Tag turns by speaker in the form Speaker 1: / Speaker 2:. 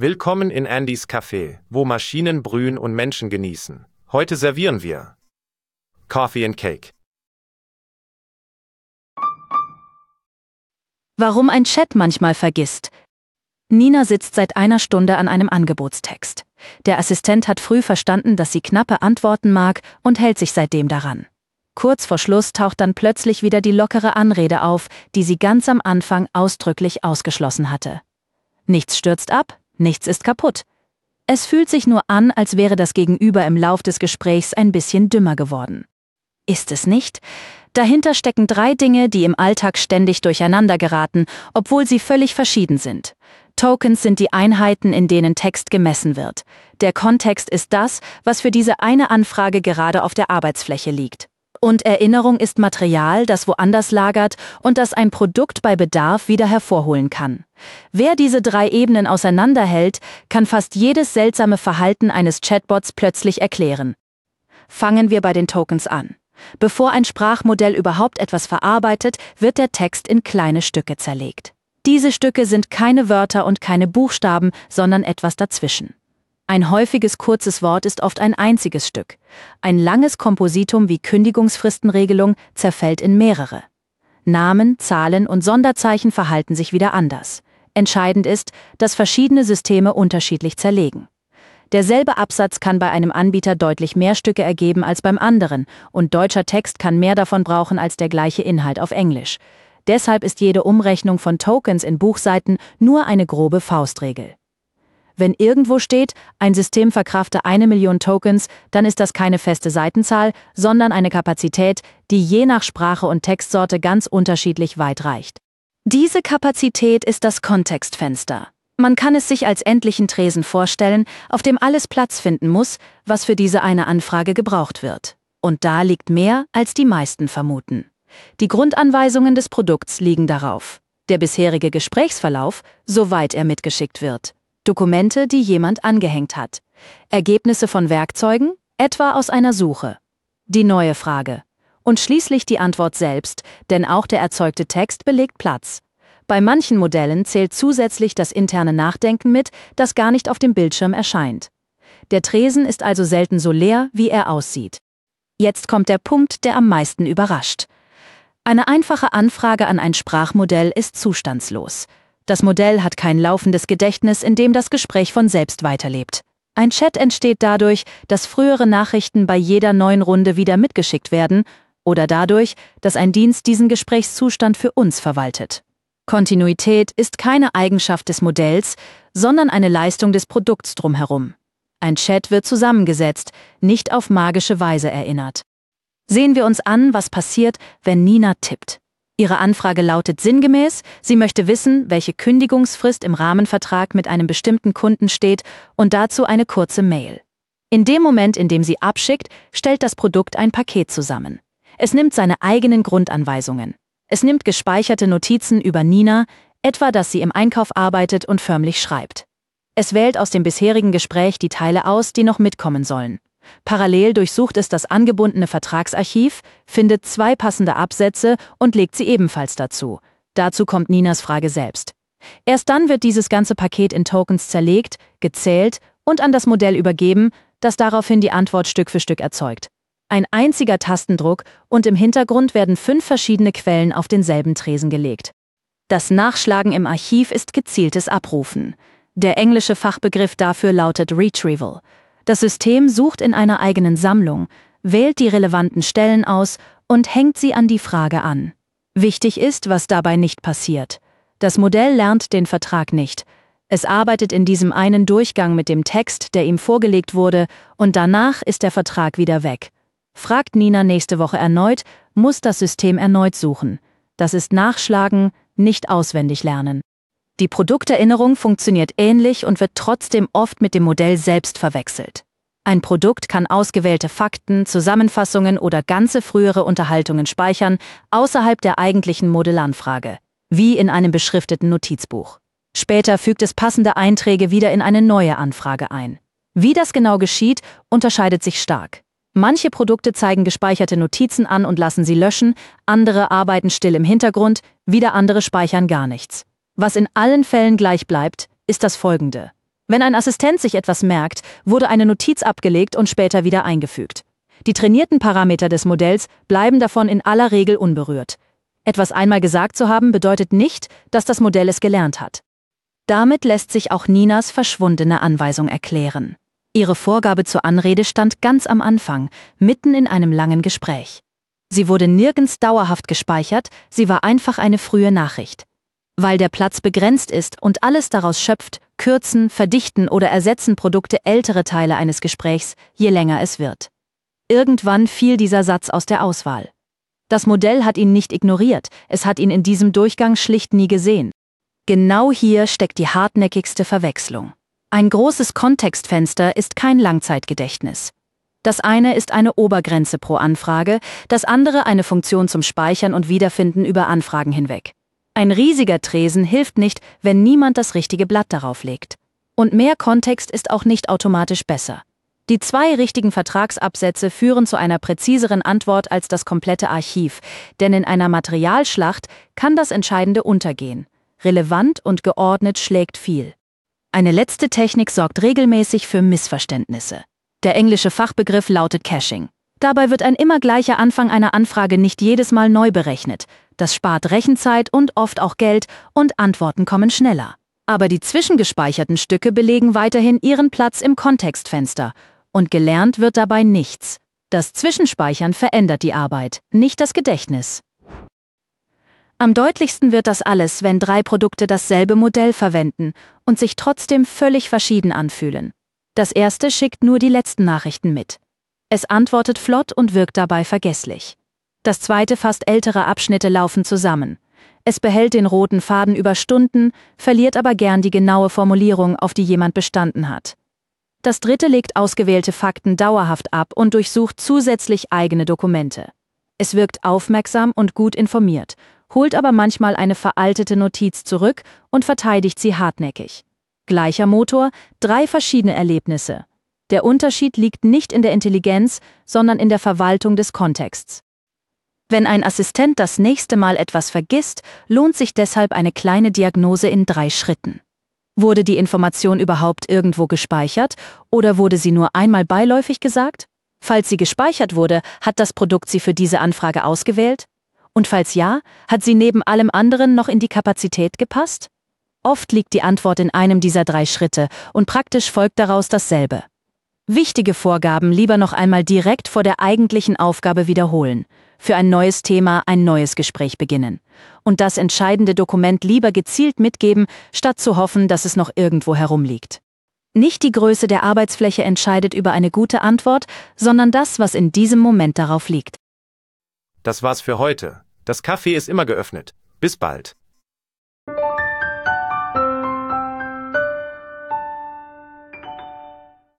Speaker 1: Willkommen in Andys Café, wo Maschinen brühen und Menschen genießen. Heute servieren wir Coffee and Cake.
Speaker 2: Warum ein Chat manchmal vergisst. Nina sitzt seit einer Stunde an einem Angebotstext. Der Assistent hat früh verstanden, dass sie knappe Antworten mag und hält sich seitdem daran. Kurz vor Schluss taucht dann plötzlich wieder die lockere Anrede auf, die sie ganz am Anfang ausdrücklich ausgeschlossen hatte. Nichts stürzt ab, nichts ist kaputt. Es fühlt sich nur an, als wäre das Gegenüber im Lauf des Gesprächs ein bisschen dümmer geworden. Ist es nicht? Dahinter stecken 3 Dinge, die im Alltag ständig durcheinander geraten, obwohl sie völlig verschieden sind. Tokens sind die Einheiten, in denen Text gemessen wird. Der Kontext ist das, was für diese eine Anfrage gerade auf der Arbeitsfläche liegt. Und Erinnerung ist Material, das woanders lagert und das ein Produkt bei Bedarf wieder hervorholen kann. Wer diese 3 Ebenen auseinanderhält, kann fast jedes seltsame Verhalten eines Chatbots plötzlich erklären. Fangen wir bei den Tokens an. Bevor ein Sprachmodell überhaupt etwas verarbeitet, wird der Text in kleine Stücke zerlegt. Diese Stücke sind keine Wörter und keine Buchstaben, sondern etwas dazwischen. Ein häufiges kurzes Wort ist oft ein einziges Stück. Ein langes Kompositum wie Kündigungsfristenregelung zerfällt in mehrere. Namen, Zahlen und Sonderzeichen verhalten sich wieder anders. Entscheidend ist, dass verschiedene Systeme unterschiedlich zerlegen. Derselbe Absatz kann bei einem Anbieter deutlich mehr Stücke ergeben als beim anderen und deutscher Text kann mehr davon brauchen als der gleiche Inhalt auf Englisch. Deshalb ist jede Umrechnung von Tokens in Buchseiten nur eine grobe Faustregel. Wenn irgendwo steht, ein System verkrafte 1 Million Tokens, dann ist das keine feste Seitenzahl, sondern eine Kapazität, die je nach Sprache und Textsorte ganz unterschiedlich weit reicht. Diese Kapazität ist das Kontextfenster. Man kann es sich als endlichen Tresen vorstellen, auf dem alles Platz finden muss, was für diese eine Anfrage gebraucht wird. Und da liegt mehr, als die meisten vermuten. Die Grundanweisungen des Produkts liegen darauf. Der bisherige Gesprächsverlauf, soweit er mitgeschickt wird. Dokumente, die jemand angehängt hat. Ergebnisse von Werkzeugen, etwa aus einer Suche. Die neue Frage. Und schließlich die Antwort selbst, denn auch der erzeugte Text belegt Platz. Bei manchen Modellen zählt zusätzlich das interne Nachdenken mit, das gar nicht auf dem Bildschirm erscheint. Der Tresen ist also selten so leer, wie er aussieht. Jetzt kommt der Punkt, der am meisten überrascht. Eine einfache Anfrage an ein Sprachmodell ist zustandslos. Das Modell hat kein laufendes Gedächtnis, in dem das Gespräch von selbst weiterlebt. Ein Chat entsteht dadurch, dass frühere Nachrichten bei jeder neuen Runde wieder mitgeschickt werden oder dadurch, dass ein Dienst diesen Gesprächszustand für uns verwaltet. Kontinuität ist keine Eigenschaft des Modells, sondern eine Leistung des Produkts drumherum. Ein Chat wird zusammengesetzt, nicht auf magische Weise erinnert. Sehen wir uns an, was passiert, wenn Nina tippt. Ihre Anfrage lautet sinngemäß, sie möchte wissen, welche Kündigungsfrist im Rahmenvertrag mit einem bestimmten Kunden steht und dazu eine kurze Mail. In dem Moment, in dem sie abschickt, stellt das Produkt ein Paket zusammen. Es nimmt seine eigenen Grundanweisungen. Es nimmt gespeicherte Notizen über Nina, etwa, dass sie im Einkauf arbeitet und förmlich schreibt. Es wählt aus dem bisherigen Gespräch die Teile aus, die noch mitkommen sollen. Parallel durchsucht es das angebundene Vertragsarchiv, findet 2 passende Absätze und legt sie ebenfalls dazu. Dazu kommt Ninas Frage selbst. Erst dann wird dieses ganze Paket in Tokens zerlegt, gezählt und an das Modell übergeben, das daraufhin die Antwort Stück für Stück erzeugt. Ein einziger Tastendruck und im Hintergrund werden 5 verschiedene Quellen auf denselben Tresen gelegt. Das Nachschlagen im Archiv ist gezieltes Abrufen. Der englische Fachbegriff dafür lautet Retrieval. Das System sucht in einer eigenen Sammlung, wählt die relevanten Stellen aus und hängt sie an die Frage an. Wichtig ist, was dabei nicht passiert. Das Modell lernt den Vertrag nicht. Es arbeitet in diesem einen Durchgang mit dem Text, der ihm vorgelegt wurde, und danach ist der Vertrag wieder weg. Fragt Nina nächste Woche erneut, muss das System erneut suchen. Das ist Nachschlagen, nicht auswendig lernen. Die Produkterinnerung funktioniert ähnlich und wird trotzdem oft mit dem Modell selbst verwechselt. Ein Produkt kann ausgewählte Fakten, Zusammenfassungen oder ganze frühere Unterhaltungen speichern, außerhalb der eigentlichen Modellanfrage, wie in einem beschrifteten Notizbuch. Später fügt es passende Einträge wieder in eine neue Anfrage ein. Wie das genau geschieht, unterscheidet sich stark. Manche Produkte zeigen gespeicherte Notizen an und lassen sie löschen, andere arbeiten still im Hintergrund, wieder andere speichern gar nichts. Was in allen Fällen gleich bleibt, ist das Folgende. Wenn ein Assistent sich etwas merkt, wurde eine Notiz abgelegt und später wieder eingefügt. Die trainierten Parameter des Modells bleiben davon in aller Regel unberührt. Etwas einmal gesagt zu haben, bedeutet nicht, dass das Modell es gelernt hat. Damit lässt sich auch Ninas verschwundene Anweisung erklären. Ihre Vorgabe zur Anrede stand ganz am Anfang, mitten in einem langen Gespräch. Sie wurde nirgends dauerhaft gespeichert, sie war einfach eine frühe Nachricht. Weil der Platz begrenzt ist und alles daraus schöpft, kürzen, verdichten oder ersetzen Produkte ältere Teile eines Gesprächs, je länger es wird. Irgendwann fiel dieser Satz aus der Auswahl. Das Modell hat ihn nicht ignoriert, es hat ihn in diesem Durchgang schlicht nie gesehen. Genau hier steckt die hartnäckigste Verwechslung. Ein großes Kontextfenster ist kein Langzeitgedächtnis. Das eine ist eine Obergrenze pro Anfrage, das andere eine Funktion zum Speichern und Wiederfinden über Anfragen hinweg. Ein riesiger Tresen hilft nicht, wenn niemand das richtige Blatt darauf legt. Und mehr Kontext ist auch nicht automatisch besser. Die 2 richtigen Vertragsabsätze führen zu einer präziseren Antwort als das komplette Archiv, denn in einer Materialschlacht kann das Entscheidende untergehen. Relevant und geordnet schlägt viel. Eine letzte Technik sorgt regelmäßig für Missverständnisse. Der englische Fachbegriff lautet Caching. Dabei wird ein immer gleicher Anfang einer Anfrage nicht jedes Mal neu berechnet. Das spart Rechenzeit und oft auch Geld und Antworten kommen schneller. Aber die zwischengespeicherten Stücke belegen weiterhin ihren Platz im Kontextfenster. Und gelernt wird dabei nichts. Das Zwischenspeichern verändert die Arbeit, nicht das Gedächtnis. Am deutlichsten wird das alles, wenn 3 Produkte dasselbe Modell verwenden und sich trotzdem völlig verschieden anfühlen. Das erste schickt nur die letzten Nachrichten mit. Es antwortet flott und wirkt dabei vergesslich. Das zweite fasst ältere Abschnitte laufend zusammen. Es behält den roten Faden über Stunden, verliert aber gern die genaue Formulierung, auf die jemand bestanden hat. Das dritte legt ausgewählte Fakten dauerhaft ab und durchsucht zusätzlich eigene Dokumente. Es wirkt aufmerksam und gut informiert, holt aber manchmal eine veraltete Notiz zurück und verteidigt sie hartnäckig. Gleicher Motor, 3 verschiedene Erlebnisse. Der Unterschied liegt nicht in der Intelligenz, sondern in der Verwaltung des Kontexts. Wenn ein Assistent das nächste Mal etwas vergisst, lohnt sich deshalb eine kleine Diagnose in 3 Schritten. Wurde die Information überhaupt irgendwo gespeichert oder wurde sie nur einmal beiläufig gesagt? Falls sie gespeichert wurde, hat das Produkt sie für diese Anfrage ausgewählt? Und falls ja, hat sie neben allem anderen noch in die Kapazität gepasst? Oft liegt die Antwort in einem dieser 3 Schritte und praktisch folgt daraus dasselbe. Wichtige Vorgaben lieber noch einmal direkt vor der eigentlichen Aufgabe wiederholen. Für ein neues Thema ein neues Gespräch beginnen. Und das entscheidende Dokument lieber gezielt mitgeben, statt zu hoffen, dass es noch irgendwo herumliegt. Nicht die Größe der Arbeitsfläche entscheidet über eine gute Antwort, sondern das, was in diesem Moment darauf liegt.
Speaker 1: Das war's für heute. Das Café ist immer geöffnet. Bis bald.